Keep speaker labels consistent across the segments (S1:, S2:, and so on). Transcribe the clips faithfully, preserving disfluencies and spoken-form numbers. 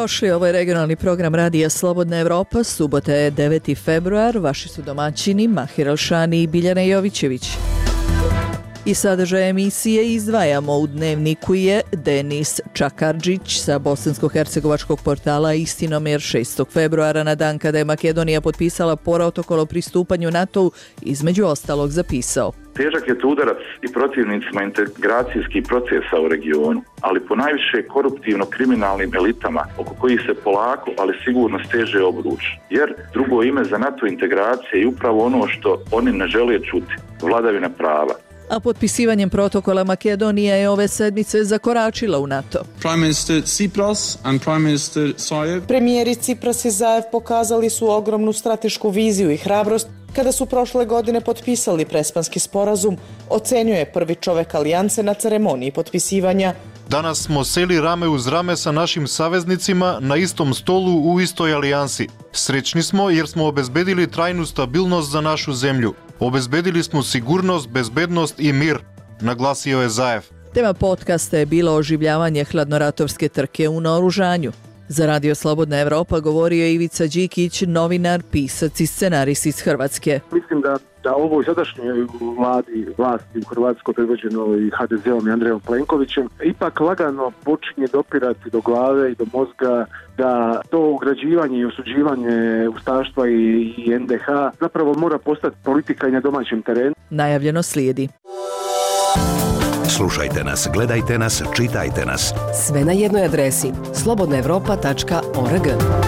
S1: Dobrodošli, ovo je regionalni program Radija Slobodna Evropa, subota je deveti februar, vaši su domaćini Mahir Alšani i Biljana Jovićević. I sadržaj emisije izdvajamo u dnevniku je Denis Čakardžić sa bosansko-hercegovačkog portala Istinomjer šestog februara na dan kada je Makedonija potpisala protokol o pristupanju NATO-u, između ostalog zapisao.
S2: Težak je to udarac i protivnicima integracijskih procesa u regionu, ali ponajviše koruptivno-kriminalnim elitama oko kojih se polako, ali sigurno steže obruč. Jer drugo ime za NATO integracije je upravo ono što oni ne žele čuti, vladavina prava.
S1: A potpisivanjem protokola Makedonija je ove sedmice zakoračila u NATO.
S3: Prime Minister Tsipras and Prime Minister Zaev.
S4: Premijeri Tsipras i Zaev pokazali su ogromnu stratešku viziju i hrabrost kada su prošle godine potpisali Prespanski sporazum, ocenio je prvi čovek alijance na ceremoniji potpisivanja.
S5: Danas smo seli rame uz rame sa našim saveznicima na istom stolu u istoj alijansi. Srećni smo jer smo obezbedili trajnu stabilnost za našu zemlju. Obezbedili smo sigurnost, bezbednost i mir, naglasio je Zaev.
S1: Tema podcasta je bilo oživljavanje hladnoratovske trke u naoružanju. Za Radio Slobodna Evropa govorio je Ivica Đikić, novinar, pisac i scenarist iz Hrvatske.
S6: Mislim da da ovoj sadašnjoj vladi, vlasti u Hrvatskoj predvođenoj ha de zeom i Andrejom Plenkovićem ipak lagano počinje dopirati do glave i do mozga da to ugrađivanje i osuđivanje ustaštva i, i en de ha zapravo mora postati politika i na domaćem terenu.
S1: Najavljeno slijedi.
S7: Slušajte nas, gledajte nas, čitajte nas.
S8: Sve na jednoj adresi slobodna evropa tačka org.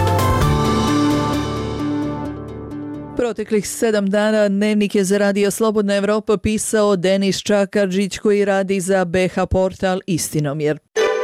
S1: Proteklih sedam dana dnevnik je za Radio Slobodna Evropa pisao Denis Čakardžić koji radi za be ha portal Istinomjer.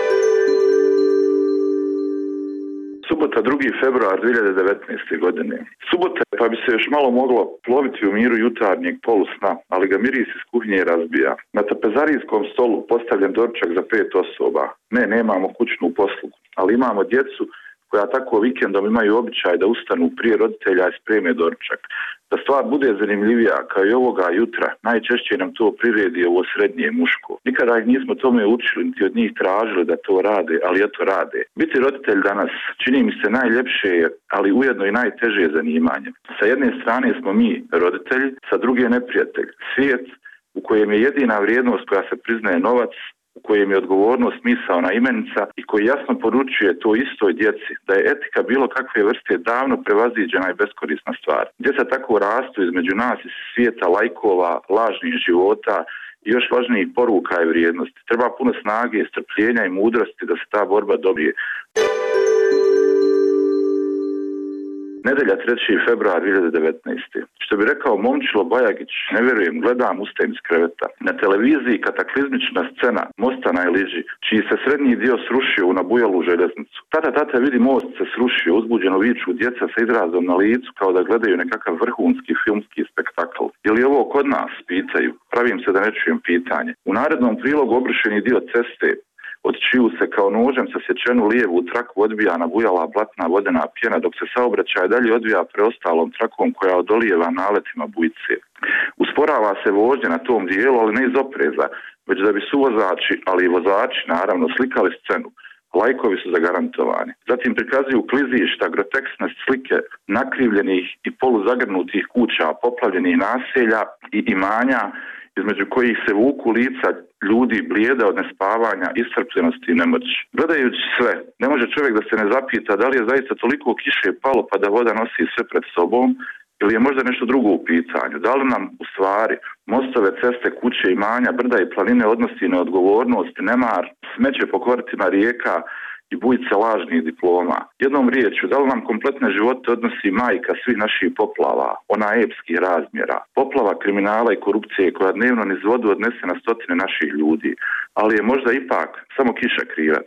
S2: Subota drugi februar dvije hiljade devetnaeste. godine. Subota pa bi se još malo moglo ploviti u miru jutarnjeg polusna, ali ga miris iz kuhinje razbija. Na tapezarijskom stolu postavljen doručak za pet osoba. Ne, nemamo kućnu poslugu, ali imamo djecu koja tako vikendom imaju običaj da ustanu prije roditelja i spreme doručak. Da stvar bude zanimljivija, kao i ovoga jutra, najčešće nam to priredi ovo srednje muško. Nikada ih nismo tome učili, niti od njih tražili da to rade, ali eto rade. Biti roditelj danas čini mi se najljepše, ali ujedno i najteže zanimanje. Sa jedne strane smo mi roditelji, sa druge neprijatelj. Svijet u kojem je jedina vrijednost koja se priznaje novac, u kojem je odgovornost misaona imenica i koji jasno poručuje to istoj djeci da je etika bilo kakve vrste davno prevaziđena i beskorisna stvar. Djeca tako rastu između nas i svijeta lajkova, lažnih života i još važnijih poruka i vrijednosti. Treba puno snage, strpljenja i mudrosti da se ta borba dobije. Nedelja treći februar dvije hiljade devetnaeste. Što bi rekao Momčilo Bajagić, ne vjerujem, gledam, ustajem iz kreveta. Na televiziji kataklizmična scena mosta na Eliži, čiji se srednji dio srušio u nabujalu željeznicu. Tata, tata, vidi, most se srušio, uzbuđeno viču djeca sa izrazom na licu kao da gledaju nekakav vrhunski filmski spektakl. Je li ovo kod nas, pitaju? Pravim se da ne čujem pitanje. U narednom prilogu obrušeni dio ceste, od čiju se kao nožem sasječenu lijevu traku odbija nabujala blatna vodena pjena, dok se saobraćaj dalje odvija preostalom trakom koja odolijeva naletima bujice. Usporava se vožnja na tom dijelu, ali ne iz opreza, već da bi suvozači, ali i vozači naravno slikali scenu. Lajkovi su zagarantovani. Zatim prikazuju klizišta, groteksne slike nakrivljenih i poluzagrnutih kuća, poplavljenih naselja i imanja, između kojih se vuku lica ljudi blijeda od nespavanja, iscrpljenosti i nemoći. Gledajući sve, ne može čovjek da se ne zapita da li je zaista toliko kiše palo pa da voda nosi sve pred sobom, ili je možda nešto drugo u pitanju. Da li nam u stvari mostove, ceste, kuće, imanja, brda i planine odnosi na odgovornost, nemar, smeće po koritima rijeka i bujice lažnih diploma. Jednom riječju, da li nam kompletne živote odnosi majka svih naših poplava, ona epskih razmjera, poplava kriminala i korupcije koja dnevno niz vodu odnese na stotine naših ljudi, ali je možda ipak samo kiša krivac.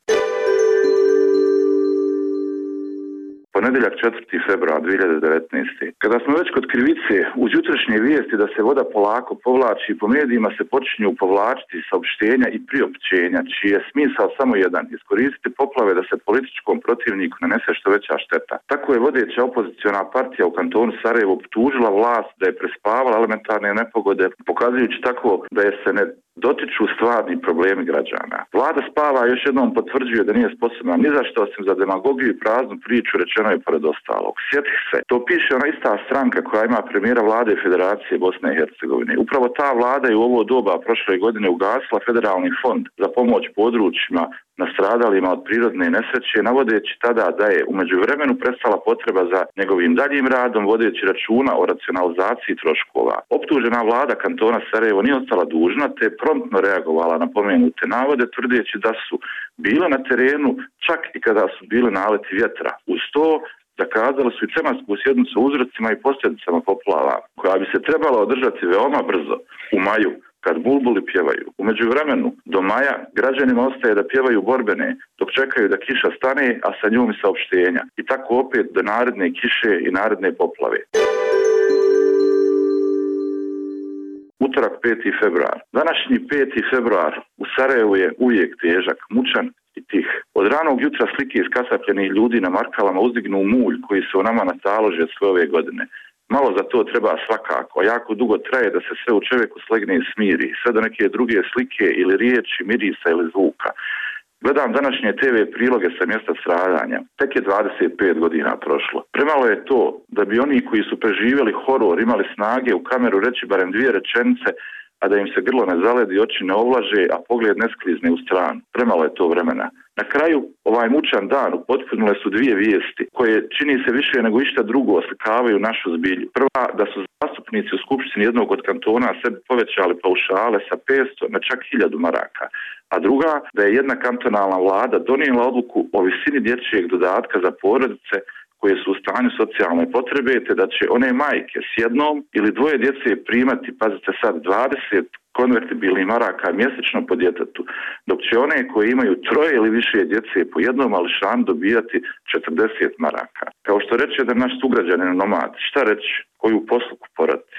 S2: Ponedjeljak četvrti februar dvije hiljade devetnaeste. Kada smo već kod krivice, uz jutrošnje vijesti da se voda polako povlači, po medijima se počinju povlačiti saopštenja i priopćenja, čiji je smisao samo jedan: iskoristiti poplave da se političkom protivniku nanese što veća šteta. Tako je vodeća opoziciona partija u kantonu Sarajevo optužila vlast da je prespavala elementarne nepogode, pokazujući tako da je se ne dotiču stvarni problemi građana. Vlada spava, još jednom potvrđuje da nije sposobna ni za što osim za demagogiju i praznu priču, rečeno je pored ostalog. Sjeti se, to piše ona ista stranka koja ima premijera vlade Federacije Bosne i Hercegovine. Upravo ta vlada je u ovo doba prošle godine ugasila federalni fond za pomoć područjima nastradalima od prirodne nesreće, navodeći tada da je u međuvremenu prestala potreba za njegovim daljim radom, vodeći računa o racionalizaciji troškova. Optužena vlada kantona Sarajevo nije ostala dužna, te je promptno reagovala na pomenute navode, tvrdeći da su bile na terenu čak i kada su bili naleti vjetra. Uz to zakazali su i tematsku sjednicu o uzrocima i posljedicama poplava, koja bi se trebala održati veoma brzo, u maju, kad bulbuli pjevaju. U međuvremenu, do maja, građanima ostaje da pjevaju borbene, dok čekaju da kiša stane, a sa njom i saopštenja. I tako opet do naredne kiše i naredne poplave. Utorak peti februar. Današnji peti februar u Sarajevu je uvijek težak, mučan i tih. Od ranog jutra slike iskasapljenih ljudi na markalama uzdignu mulj koji se u nama natalože sve ove godine. Malo za to treba svakako, a jako dugo traje da se sve u čovjeku slegne i smiri, sve do neke druge slike ili riječi, mirisa ili zvuka. Gledam današnje te ve priloge sa mjesta stradanja. Tek je dvadeset pet godina prošlo. Premalo je to da bi oni koji su preživjeli horor imali snage u kameru reći barem dvije rečenice, a da im se grlo ne zaledi, oči ne ovlaže, a pogled ne sklizne u stranu. Premalo je to vremena. Na kraju, ovaj mučan dan upotpunile su dvije vijesti, koje čini se više nego išta drugo oslikavaju našu zbilju. Prva, da su zastupnici u skupštini jednog od kantona sebi povećali paušale sa petsto na čak hiljadu maraka. A druga, da je jedna kantonalna vlada donijela odluku o visini dječjeg dodatka za porodice koje su u stanju socijalne potrebe, te da će one majke s jednom ili dvoje djece primati, pazite sad, dvadeset konvertibilnih maraka mjesečno po djetetu, dok će one koje imaju troje ili više djece po jednom mališanu dobijati četrdeset maraka. Kao što reče da naš sugrađanin nomad, šta reći, koju posluku porati?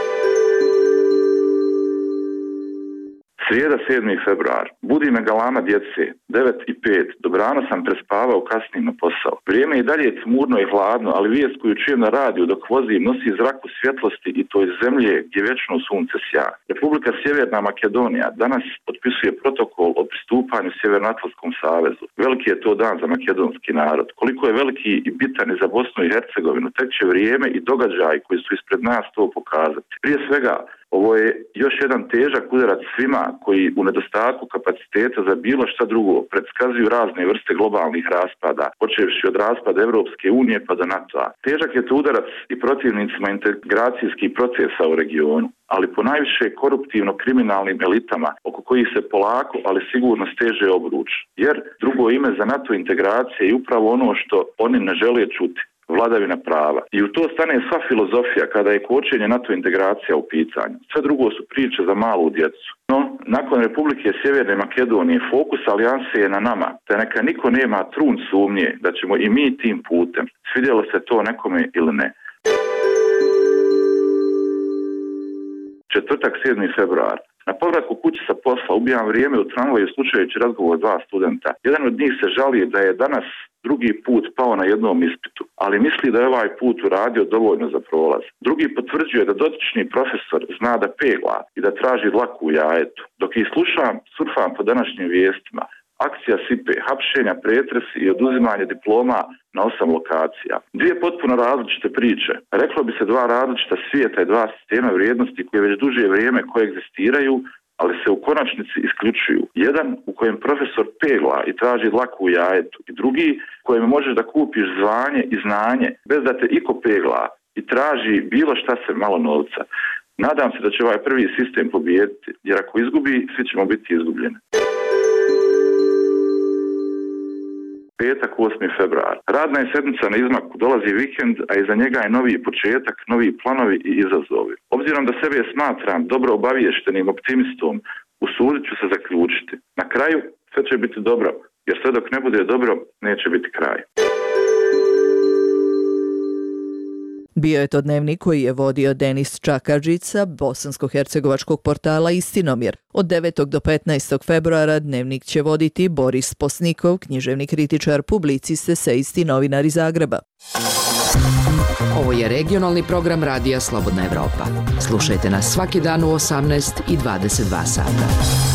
S2: Srijeda sedmi februar. Budi me galama djece. devet i pet. Dobrano sam prespavao, kasnim na posao. Vrijeme je dalje tmurno i hladno, ali vijest koju čujem na radiju dok vozim nosi zraku svjetlosti i to iz zemlje gdje vječno sunce sja. Republika Sjeverna Makedonija danas potpisuje protokol o pristupanju Sjevernoatlantskom savezu. Veliki je to dan za makedonski narod. Koliko je veliki i bitan i za Bosnu i Hercegovinu, tek će vrijeme i događaji koji su ispred nas to pokazati. Prije svega, ovo je još jedan težak udarac svima koji u nedostatku kapaciteta za bilo šta drugo predskazuju razne vrste globalnih raspada, počevši od raspada Evropske unije pa do NATO-a. Težak je to udarac i protivnicima integracijskih procesa u regionu, ali ponajviše koruptivno-kriminalnim elitama oko kojih se polako, ali sigurno steže obruč. Jer drugo ime za NATO integracije je upravo ono što oni ne žele čuti. Vladavina prava. I u to stane sva filozofija kada je kočenje NATO integracija u pitanju. Sve drugo su priče za malu djecu. No, nakon Republike Sjeverne Makedonije fokus alijanse je na nama, te neka niko nema trun sumnje da ćemo i mi tim putem, svidjelo se to nekome ili ne. Četvrtak sedmi februar. Na povratku kući sa posla ubijam vrijeme u tramvaju slušajući razgovor dva studenta. Jedan od njih se žali da je danas drugi put pao na jednom ispitu, ali misli da je ovaj put uradio dovoljno za prolaz. Drugi potvrđuje da dotični profesor zna da pegla i da traži dlaku u jajetu. Dok ih slušam, surfam po današnjim vijestima. Akcija sipe, hapšenja, pretresi i oduzimanje diploma na osam lokacija. Dvije potpuno različite priče. Reklo bi se dva različita svijeta i dva sistema vrijednosti koje već duže vrijeme koegzistiraju, ali se u konačnici isključuju. Jedan u kojem profesor pegla i traži dlaku u jajetu i drugi u kojem možeš da kupiš zvanje i znanje bez da te iko pegla i traži bilo šta se malo novca. Nadam se da će ovaj prvi sistem pobijediti, jer ako izgubi, svi ćemo biti izgubljeni. Petak, osmi februar. Radna je sedmica na izmaku, dolazi vikend, a iza njega je novi početak, novi planovi i izazovi. Obzirom da sebe smatram dobro obaviještenim optimistom, usudit ću se zaključiti. Na kraju sve će biti dobro, jer sve dok ne bude dobro, neće biti kraj.
S1: Bio je to dnevnik koji je vodio Denis Čakadžica, bosansko-hercegovačkog portala Istinomjer. Od devetog do petnaestog februara dnevnik će voditi Boris Posnikov, književni kritičar, publicist, esejist i novinar iz Zagreba.
S8: Ovo je regionalni program Radija Slobodna Evropa. Slušajte nas svaki dan u osamnaest i dvadeset dva sata.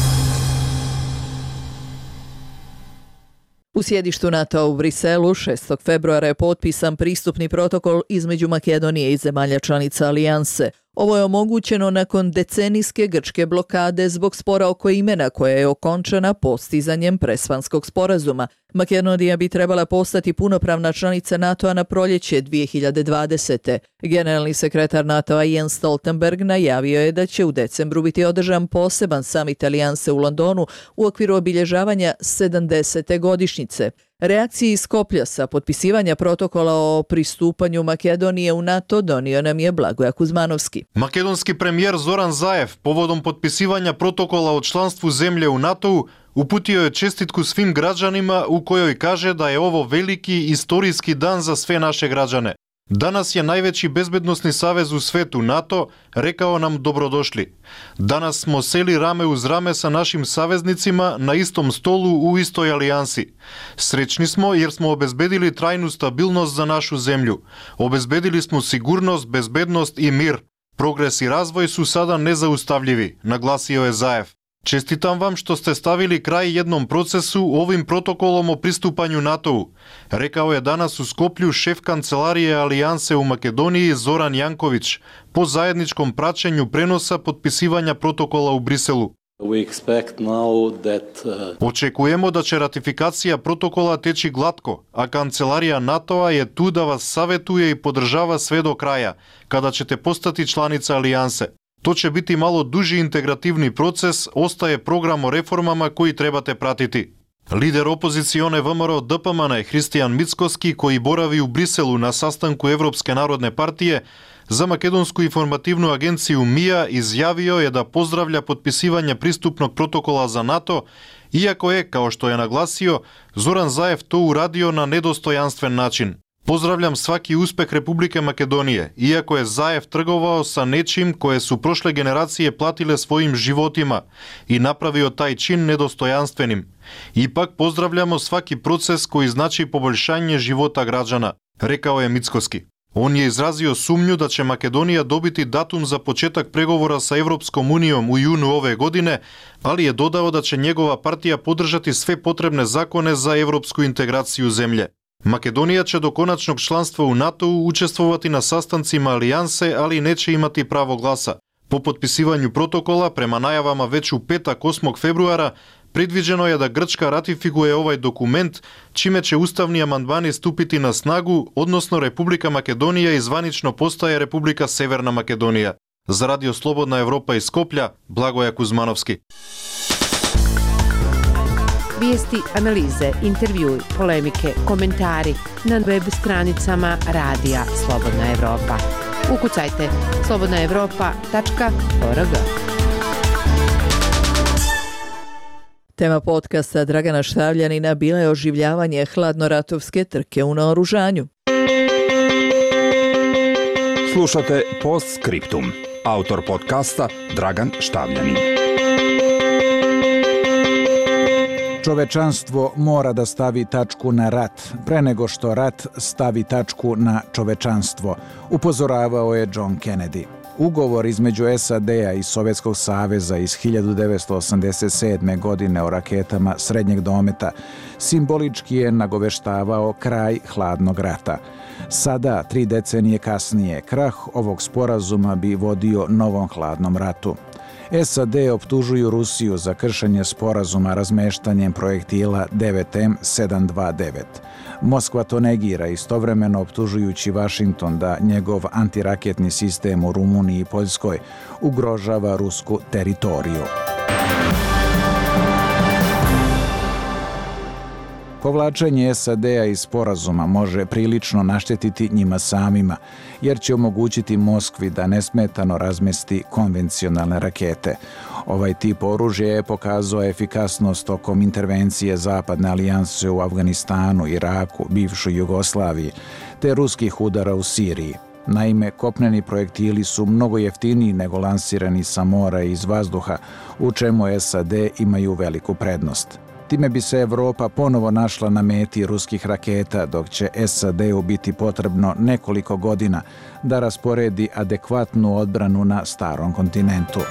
S1: U sjedištu NATO u Briselu šestog februara je potpisan pristupni protokol između Makedonije i zemalja članica alijanse. Ovo je omogućeno nakon decenijske grčke blokade zbog spora oko imena koja je okončana postizanjem Prespanskog sporazuma. Makedonija bi trebala postati punopravna članica NATO-a na proljeće dvije hiljade dvadesete. Generalni sekretar NATO-a Jens Stoltenberg najavio je da će u decembru biti održan poseban samit alijanse u Londonu u okviru obilježavanja sedamdesete godišnjice. Reakcije iz Skoplja sa potpisivanja protokola o pristupanju Makedonije u NATO donio nam je Blagoja Kuzmanovski.
S5: Makedonski premijer Zoran Zaev povodom potpisivanja protokola o članstvu zemlje u NATO-u uputio je čestitku svim građanima u kojoj kaže da je ovo veliki istorijski dan za sve naše građane. Danas je najveći bezbednosni savez u svetu, NATO, rekao nam dobrodošli. Danas smo seli rame uz rame sa našim saveznicima na istom stolu u istoj alijansi. Srećni smo jer smo obezbedili trajnu stabilnost za našu zemlju. Obezbedili smo sigurnost, bezbednost i mir. Progres i razvoj su sada nezaustavljivi, naglasio je Zaev. Čestitam vam što ste stavili kraj jednom procesu ovim protokolom o pristupanju NATO-u, rekao je danas u Skoplju šef kancelarije alijanse u Makedoniji Zoran Janković po zajedničkom praćenju prenosa potpisivanja protokola u Briselu. Očekujemo da će ratifikacija protokola teći glatko, a kancelarija NATO-a je tu da vas savetuje i podržava sve do kraja, kada ćete postati članica alijanse. To će biti malo duži integrativni proces, ostaje program o reformama koji trebate pratiti. Lider opozicione V M R O D P M N Hristijan Mickoski, koji boravi u Briselu na sastanku Evropske narodne partije, za makedonsku informativnu agenciju M I A izjavio je da pozdravlja potpisivanje pristupnog protokola za NATO, iako je, kao što je naglasio, Zoran Zaev to uradio na nedostojanstven način. Pozdravljam svaki uspeh Republike Makedonije, iako je Zaev trgovao sa nečim koje su prošle generacije platile svojim životima i napravio taj čin nedostojanstvenim. Ipak pozdravljamo svaki proces koji znači poboljšanje života građana, rekao je Mickoski. On je izrazio sumnju da će Makedonija dobiti datum za početak pregovora sa Evropskom unijom u junu ove godine, ali je dodao da će njegova partija podržati sve potrebne zakone za evropsku integraciju zemlje. Makedonija će do konačnog članstva u NATO-u učestvovati na sastancima alijanse, ali neće imati pravo glasa. Po potpisivanju protokola, prema najavama već u petak osmog februara, predviđeno je da Grčka ratifikuje ovaj dokument, čime će ustavni amandmani stupiti na snagu, odnosno Republika Makedonija i zvanično postaje Republika Severna Makedonija. Za Radio Slobodna Evropa iz Skoplja, Blagoja Kuzmanovski.
S9: Vijesti, analize, intervjui, polemike, komentari na web stranicama Radija Slobodna Evropa. Ukucajte slobodna evropa tačka org.
S1: Tema podcasta Dragana Štavljanina bila je oživljavanje hladnoratovske trke u naoružanju.
S7: Slušate Postscriptum. Autor podcasta Dragan Štavljanin.
S10: Čovečanstvo mora da stavi tačku na rat, pre nego što rat stavi tačku na čovečanstvo, upozoravao je John Kennedy. Ugovor između S A D-a i Sovjetskog saveza iz hiljadu devetsto osamdeset sedme. godine o raketama srednjeg dometa simbolički je nagoveštavao kraj hladnog rata. Sada, tri decenije kasnije, krah ovog sporazuma bi vodio novom hladnom ratu. S A D optužuju Rusiju za kršenje sporazuma razmeštanjem projektila devet M sedam dvadeset devet. Moskva to negira, istovremeno optužujući Vašington da njegov antiraketni sistem u Rumuniji i Poljskoj ugrožava rusku teritoriju. Povlačenje S A D-a iz sporazuma može prilično naštetiti njima samima, jer će omogućiti Moskvi da nesmetano razmesti konvencionalne rakete. Ovaj tip oružja je pokazao efikasnost tokom intervencije Zapadne alijanse u Afganistanu, Iraku, bivšoj Jugoslaviji, te ruskih udara u Siriji. Naime, kopneni projektili su mnogo jeftiniji nego lansirani sa mora i iz vazduha, u čemu S A D imaju veliku prednost. Time bi se Evropa ponovo našla na meti ruskih raketa, dok će S A D-u biti potrebno nekoliko godina da rasporedi adekvatnu odbranu na starom kontinentu.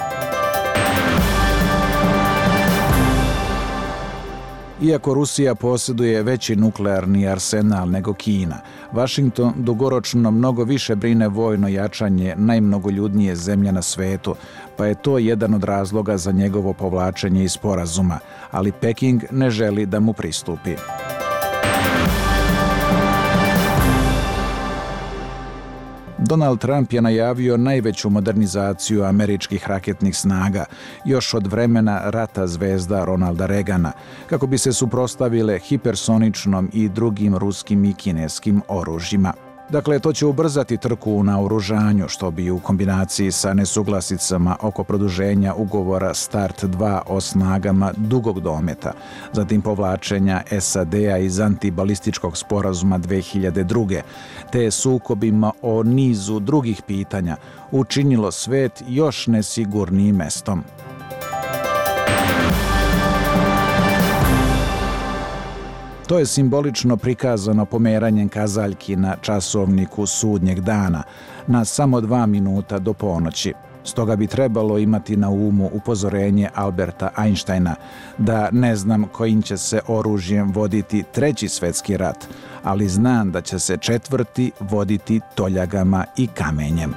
S10: Iako Rusija posjeduje veći nuklearni arsenal nego Kina, Washington dugoročno mnogo više brine vojno jačanje najmnogoljudnije zemlje na svetu, pa je to jedan od razloga za njegovo povlačenje iz sporazuma, ali Peking ne želi da mu pristupi. Donald Trump je najavio najveću modernizaciju američkih raketnih snaga još od vremena rata zvezda Ronalda Reagana, kako bi se suprotstavile hipersoničnom i drugim ruskim i kineskim oružjima. Dakle, to će ubrzati trku u naoružanju, što bi u kombinaciji sa nesuglasicama oko produženja ugovora START dva o snagama dugog dometa, zatim povlačenja S A D-a iz antibalističkog sporazuma dve hiljade druge, te sukobima o nizu drugih pitanja, učinilo svet još nesigurnijim mestom. To je simbolično prikazano pomeranjem kazaljki na časovniku sudnjeg dana na samo dva minuta do ponoći. Stoga bi trebalo imati na umu upozorenje Alberta Einsteina da ne znam kojim će se oružjem voditi treći svjetski rat, ali znam da će se četvrti voditi toljagama i kamenjem.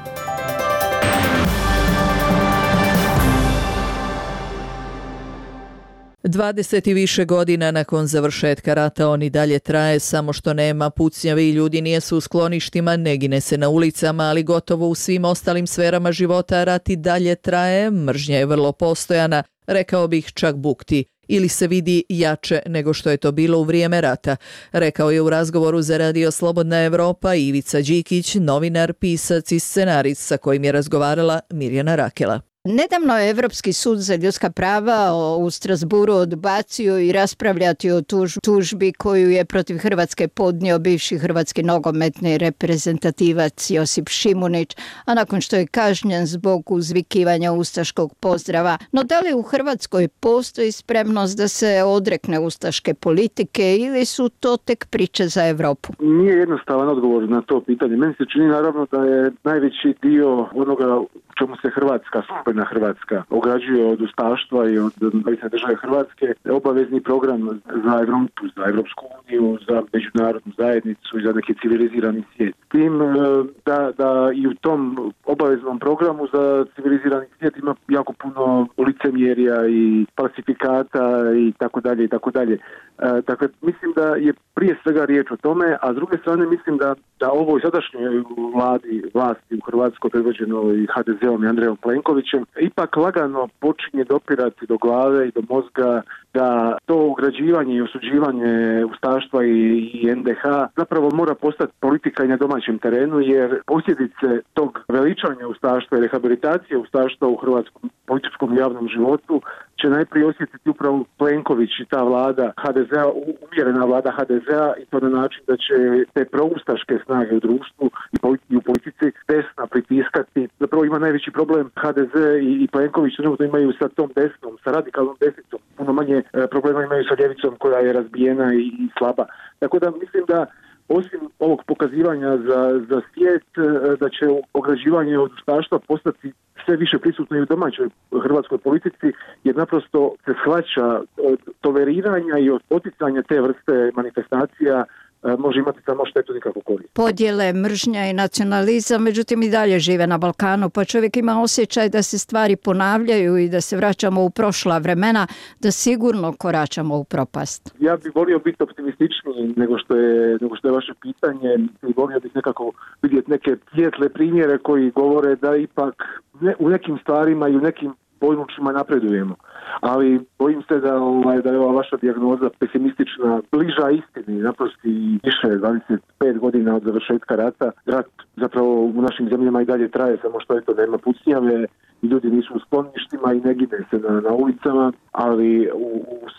S1: Dvadeset i više godina nakon završetka rata on i dalje traje, samo što nema pucnjave i ljudi nijesu u skloništima, ne gine se na ulicama, ali gotovo u svim ostalim sferama života rat i dalje traje, mržnja je vrlo postojana, rekao bih čak bukti, ili se vidi jače nego što je to bilo u vrijeme rata, rekao je u razgovoru za Radio Slobodna Evropa Ivica Đikić, novinar, pisac i scenarist sa kojim je razgovarala Mirjana Rakela.
S11: Nedavno je Evropski sud za ljudska prava u Strasburu odbacio i raspravljati o tuž, tužbi koju je protiv Hrvatske podnio bivši hrvatski nogometni reprezentativac Josip Šimunić, a nakon što je kažnjen zbog uzvikivanja ustaškog pozdrava. No da li u Hrvatskoj postoji spremnost da se odrekne ustaške politike ili su to tek priče za Evropu?
S6: Nije jednostavan odgovor na to pitanje. Meni se čini naravno da je najveći dio onoga čemu se Hrvatska, službena Hrvatska, ograđuje od ustaštva i od nezavisne države Hrvatske, obavezni program za Evropu, za Evropsku uniju, za međunarodnu zajednicu i za neki civilizirani svijet. Tim da, da i u tom obaveznom programu za civilizirani svijet ima jako puno licemjerja i falsifikata i tako dalje i tako dalje. Dakle, mislim da je prije svega riječ o tome, a s druge strane mislim da, da ovoj sadašnjoj vladi, vlasti u Hrvatskoj predvođenoj ha de zeom i Andrejom Plenkovićem ipak lagano počinje dopirati do glave i do mozga da to ugrađivanje i osuđivanje ustaštva i, i en de ha zapravo mora postati politika i na domaćem terenu, jer posljedice tog veličanja ustaštva i rehabilitacije ustaštva u hrvatskom političkom i javnom životu će najprije osjetiti upravo Plenković i ta vlada ha de zea, umjerena vlada ha de zea, i to na način da će te proustaške snage u društvu i u politici desna pritiskati. Zapravo ima najveći problem ha de ze i Plenković trenutno imaju sa tom desnom, sa radikalnom desnicom. Puno manje problema imaju sa ljevicom koja je razbijena i slaba. Tako da mislim da osim ovog pokazivanja za, za svijet, da će ograđivanje od ustaštva postati sve više prisutno i u domaćoj hrvatskoj politici, jer naprosto se shvaća od toleriranja i od poticanja te vrste manifestacija može imati samo štetu, nikako korist.
S11: Podjele, mržnja i nacionalizam, međutim i dalje žive na Balkanu, pa čovjek ima osjećaj da se stvari ponavljaju i da se vraćamo u prošla vremena, da sigurno koračamo u propast.
S6: Ja bih volio biti optimističniji nego što je, nego što je vaše pitanje i volio bih nekako vidjeti neke svijetle primjere koji govore da ipak ne, u nekim stvarima i u nekim područjima napredujemo. Ali bojim se da, ovaj, da je ova vaša dijagnoza pesimistična, bliža istini, naprosto i više dvadeset pet godina od završetka rata. Rat zapravo u našim zemljama i dalje traje, samo što eto nema pucnjave, ljudi nisu u skloništima i ne gine se na, na ulicama, ali u, u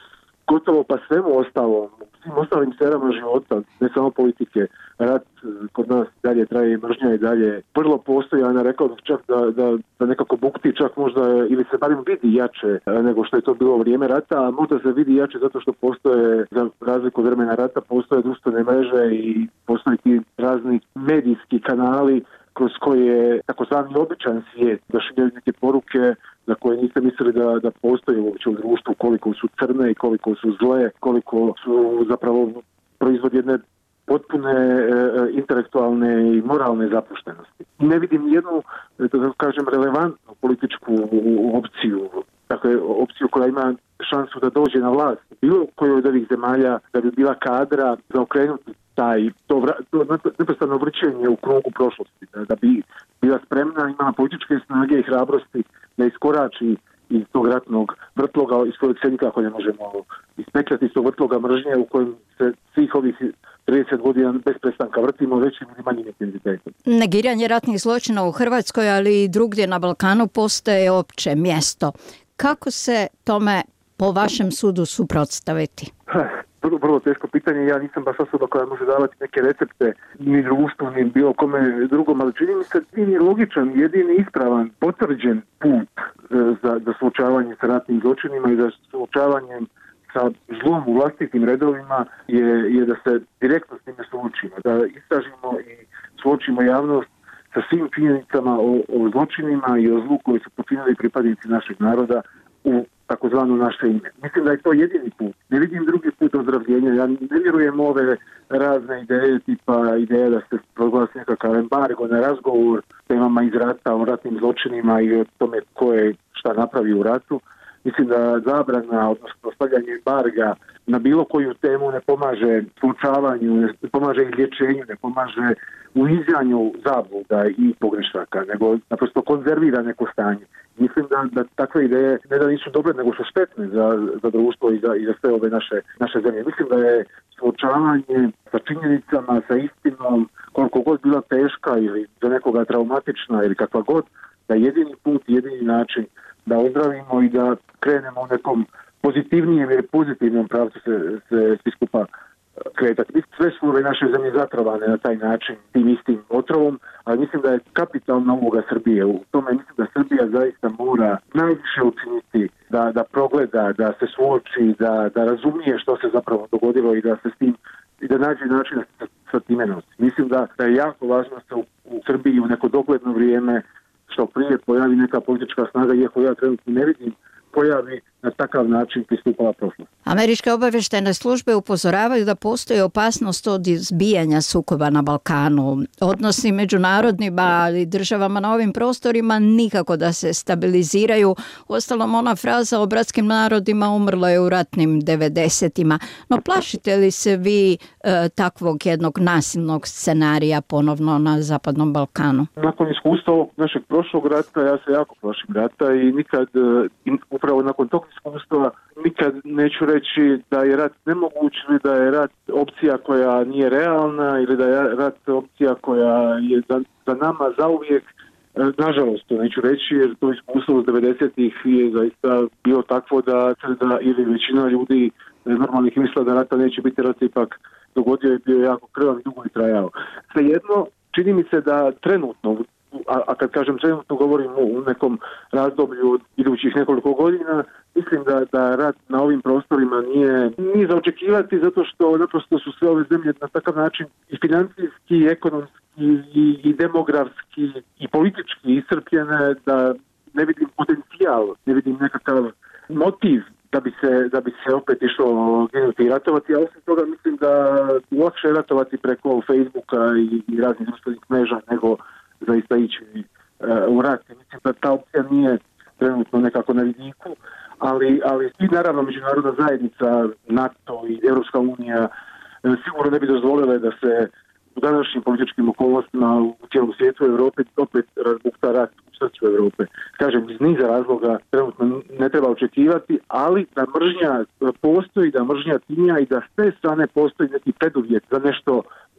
S6: gotovo pa svemu ostalom, svim ostalim sferama života, ne samo politike. Rat kod nas dalje traje, mržnja i dalje vrlo postojana, rekao bih čak da, da, da nekako bukti čak možda ili se barem vidi jače nego što je to bilo vrijeme rata, a možda se vidi jače zato što postoje, za razliku od vremena rata, postoje društvene mreže i postoje ti razni medijski kanali kroz koje takozvani običan svijet došljaju neke poruke za koje niste mislili da, da postoje uopće u društvu, koliko su crne i koliko su zle, koliko su zapravo proizvod jedne potpune e, intelektualne i moralne zapuštenosti. Ne vidim jednu, da kažem, relevantnu političku opciju, dakle opciju koja ima šansu da dođe na vlast bilo kojoj od ovih zemalja, da bi bila kadra za okrenuti taj, to, to neprestano vrćenje u krugu prošlosti, da, da bi bila spremna, imala političke snage i hrabrosti da iskorači iz tog ratnog vrtloga, iz kojeg se nikako ne možemo ispekljati, iz tog vrtloga mržnje u kojem se svih ovih trideset godina bez prestanka vrtimo većim ili manjim intenzitetom.
S11: Negiranje ratnih zločina u Hrvatskoj, ali i drugdje na Balkanu postaje opće mjesto. Kako se tome po vašem sudu suprotstaviti?
S6: Vrlo, vrlo teško pitanje, ja nisam baš osoba koja može davati neke recepte ni društvu, ni bilo kome drugom, ali čini mi se jedini logičan, jedini ispravan, potvrđen put za, za suočavanje sa ratnim zločinima i za suočavanje sa zlom u vlastitim redovima je, je da se direktno s njime suočimo, da istražimo i suočimo javnost sa svim činjenicama o, o zločinima i o zlu koji su počinili pripadnici našeg naroda u takozvano naše ime. Mislim da je to jedini put. Ne vidim drugi put ozdravljenja. Ja ne vjerujem ove razne ideje, tipa ideja da se proglasi nekakav embargo na razgovor temama iz rata, o ratnim zločinima i o tome ko je šta napravi u ratu. Mislim da zabrana, odnosno stavljanje embarga na bilo koju temu ne pomaže slučavanju, ne pomaže izlječenju, ne pomaže unižanju zabluda i pogrešaka, nego naprosto konzervira neko stanje. Mislim da, da takve ideje ne da nisu dobre, nego su štetne za, za društvo i za, i za sve ove naše, naše zemlje. Mislim da je suočavanje sa činjenicama, sa istinom, koliko god bila teška ili za nekoga traumatična ili kakva god, da jedini put, jedini način da ozdravimo i da krenemo u nekom pozitivnijem ili pozitivnom pravcu se, se svi skupa kretati. Sve su ove naše zemlje zatrovane na taj način, tim istim otrovom, ali mislim da je kapitalna uloga Srbije. U tome mislim da Srbija zaista mora najviše učiniti da, da progleda, da se suoči, da, da razumije što se zapravo dogodilo i da se s tim i da nađe način sa, sa time nosi. Mislim da, da je jako važno se u, u Srbiji u neko dogledno vrijeme što prije pojavi neka politička snaga, iako ja trenutno ne vidim, pojavi na takav način pristupala prošlost.
S11: Američke obavještajne službe upozoravaju da postoji opasnost od izbijanja sukoba na Balkanu. Odnosi među narodnima i državama na ovim prostorima nikako da se stabiliziraju. Uostalom, ona fraza o bratskim narodima umrla je u ratnim devedesetima. No plašite li se vi e, takvog jednog nasilnog scenarija ponovno na Zapadnom Balkanu?
S6: Nakon iskustva ovog našeg prošlog rata, ja se jako plašim rata i nikad, e, upravo nakon tog iskustva, nikad neću reći da je rat nemoguć ili da je rat opcija koja nije realna ili da je rat opcija koja je za, za nama zauvijek. Nažalost, to neću reći jer to iskustvo iz devedesetih je zaista bilo takvo da, da ili većina ljudi normalnih misla da rata neće biti, rat ipak dogodio je bio jako krvav i dugo i trajao. Svejedno, čini mi se da trenutno, a, a kad kažem trenutno govorim u nekom razdoblju od idućih nekoliko godina, mislim da, da rat na ovim prostorima nije, nije za očekivati zato što naprosto su sve ove zemlje na takav način i financijski, i ekonomski, i, i demografski, i politički iscrpljene da ne vidim potencijal, ne vidim nekakav motiv da bi se, da bi se opet išlo ginuti i ratovati, a osim toga mislim da lakše je ratovati preko Facebooka i, i raznih društvenih mreža nego zaista ići uh, u rat. Mislim da ta opcija nije trenutno nekako na vidiku, ali, ali i naravno međunarodna zajednica, NATO i Europska unija uh, sigurno ne bi dozvolile da se u današnjim političkim okolnostima u cijelom svijetu Europe opet razbukta rat u srcu Europe. Kažem, iz niza razloga trenutno ne treba očekivati, ali da mržnja postoji, da mržnja tinja i da s te strane postoji neki preduvjet za nešto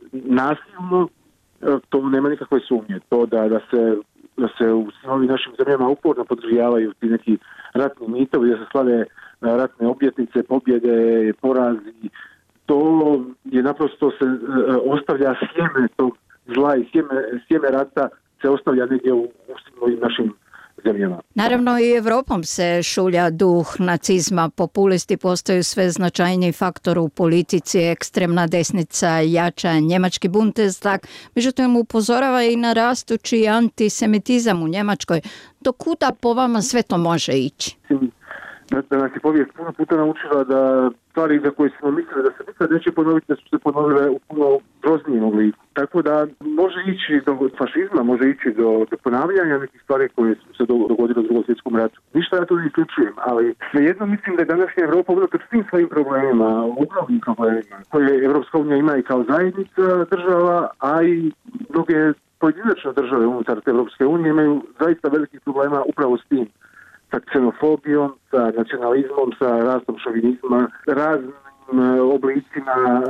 S6: nasilno, to nema nikakve sumnje. To da, da se da se u svim ovim našim zemljama uporno podržavaju ti neki ratni mitovi, da se slave ratne obljetnice, pobjede, porazi. To je naprosto se ostavlja sjeme tog zla i sjeme, sjeme rata se ostavlja negdje u, u svim ovim našim zemljama.
S11: Naravno i Evropom se šulja duh nacizma, populisti postaju sve značajniji faktor u politici, ekstremna desnica jača, njemački Bundestag, međutim upozorava i na rastući antisemitizam u Njemačkoj. Do kuda po vama sve to može ići?
S6: Da, da nas je povijest puno puta naučila da stvari za koje smo mislili da se nikad neće ponoviti, da su se ponovile u puno groznijem obliku. Tako da može ići do fašizma, može ići do, do ponavljanja nekih stvari koje su se dogodile u Drugom svjetskom ratu. Ništa ja to ne isključujem, ali svejedno mislim da je današnja Evropa unatoč svim svojim problemima, ogromnim problemima, koje Evropska unija ima i kao zajednica država, a i mnoge pojedinačne države unutar Evropske unije imaju zaista velikih problema upravo s tim. Sa ksenofobijom, sa nacionalizmom, sa rastom šovinizma, raznim oblicima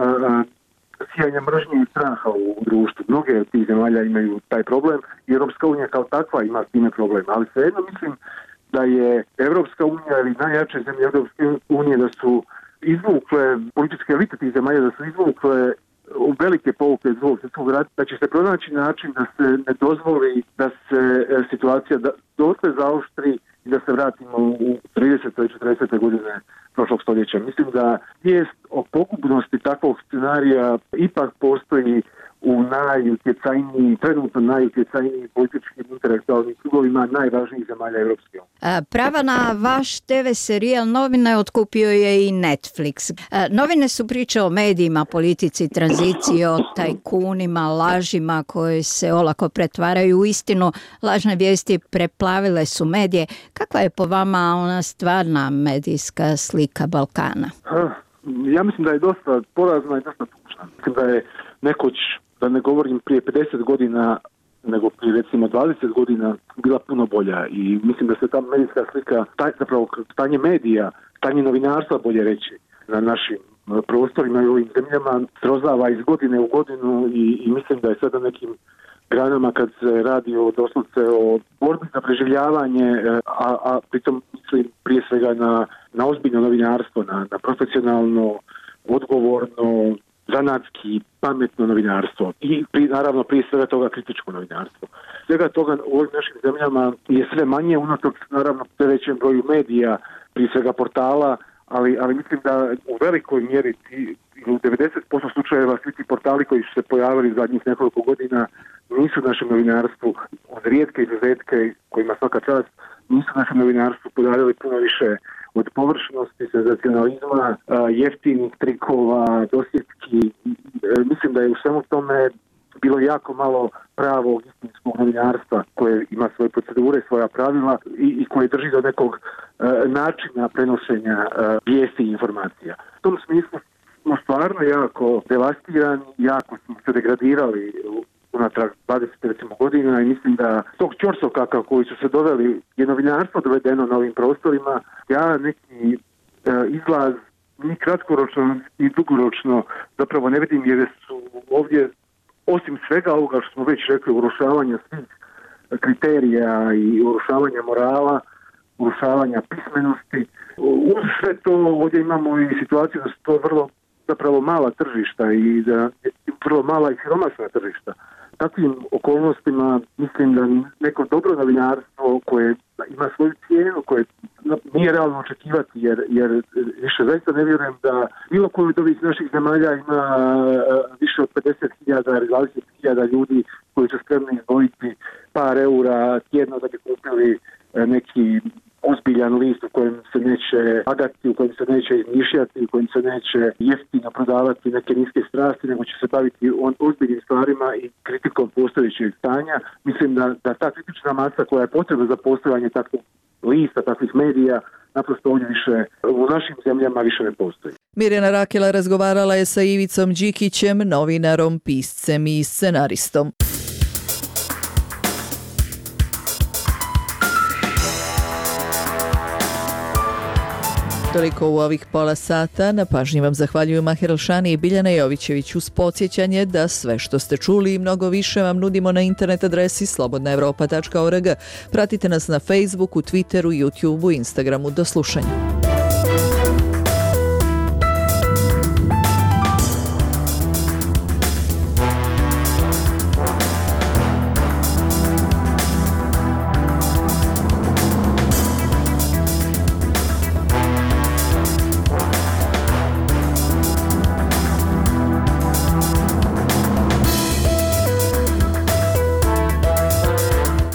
S6: sijanja mržnje i straha u društvu. Mnoge od tih zemalja imaju taj problem i Europska unija kao takva ima s time problem. Ali svejedno mislim da je Europska unija ili najjače zemlje Europske unije da su izvukle, političke elite tih zemalja da su izvukle velike pouke iz Drugog svjetskog rata, da će se pronaći način da se ne dozvoli da se situacija dotle zaoštri i da se vratimo u tridesete i četrdesete godine prošlog stoljeća. Mislim da vijest o pogubnosti takvog scenarija ipak postoji u najutjecajnijim, trenutno najutjecajnijim političkim intelektualnim krugovima najvažnijih zemalja Europske unije.
S11: Prava na vaš te ve serijal Novine otkupio je i Netflix. Novine su priče o medijima, politici, tranziciji, o tajkunima, lažima koje se olako pretvaraju u istinu. Lažne vijesti preplavile su medije. Kakva je po vama ona stvarna medijska slika Balkana?
S6: Ja mislim da je dosta porazna i dosta tužna. Mislim da je nekoć, da ne govorim prije pedeset godina, nego prije recimo dvadeset godina bila puno bolja i mislim da se ta medijska slika, taj, zapravo stanje medija, stanje novinarstva bolje reći na našim prostorima i ovim zemljama srozava iz godine u godinu i, i mislim da je sada nekim granama kad se radi o doslovce o borbi za preživljavanje, a, a pritom mislim prije svega na, na ozbiljno novinarstvo, na, na profesionalno, odgovorno, zanatski, pametno novinarstvo i pri, naravno prije svega toga kritičko novinarstvo. Svega toga u ovim našim zemljama je sve manje unatoč naravno sve većem broju medija, prije svega portala, ali, ali mislim da u velikoj mjeri ti, u devedeset posto slučajeva svi ti portali koji su se pojavili zadnjih nekoliko godina nisu našem novinarstvu, uz rijetke izuzetke kojima svaka čast, nisu našem novinarstvu podarili puno više od površnosti, senzacionalizma, jeftinih trikova, dosjetki. Mislim da je u svemu tome bilo jako malo pravog istinskog novinarstva koje ima svoje procedure, svoja pravila i, i koje drži do nekog uh, načina prenošenja uh, vijesti i informacija. U tom smislu smo stvarno jako devastirani, jako smo se degradirali unatrag dvadeset recimo godina i mislim da tog ćorsokaka koji su se doveli, je novinarstvo dovedeno na ovim prostorima, ja neki uh, izlaz ni kratkoročno ni dugoročno zapravo ne vidim jer su ovdje osim svega ovoga što smo već rekli, urušavanja svih kriterija i urušavanja morala, urušavanja pismenosti. Uz sve to ovdje imamo i situaciju da su to vrlo zapravo mala tržišta i da vrlo mala i siromašna tržišta. Takvim okolnostima mislim da neko dobro novinarstvo koje ima svoju cijenu, koje nije realno očekivati jer, jer više zaista ne vjerujem da bilo koji od ovih naših zemalja ima više od pedeset hiljada ili dvadeset hiljada ljudi koji su spremni izdvojiti par eura tjedno da bi kupili neki ozbiljan list u kojem se neće lagati, u kojem se neće izmišljati, u kojem se neće jeftino prodavati neke niske strasti, nego će se baviti on ozbiljnim stvarima i kritikom postojećeg stanja. Mislim da, da ta kritična masa koja je potrebna za postojanje takvih lista, takvih medija, naprosto ovdje više u našim zemljama više ne postoji.
S1: Mirjana Rakela razgovarala je sa Ivicom Đikićem, novinarom, piscem i scenaristom. Toliko u ovih pola sata. Na pažnji vam zahvaljuju Mahir Elšani i Biljana Jovićević uz podsjećanje da sve što ste čuli i mnogo više vam nudimo na internet adresi slobodna evropa tačka org. Pratite nas na Facebooku, Twitteru, YouTubeu, Instagramu. Do slušanja.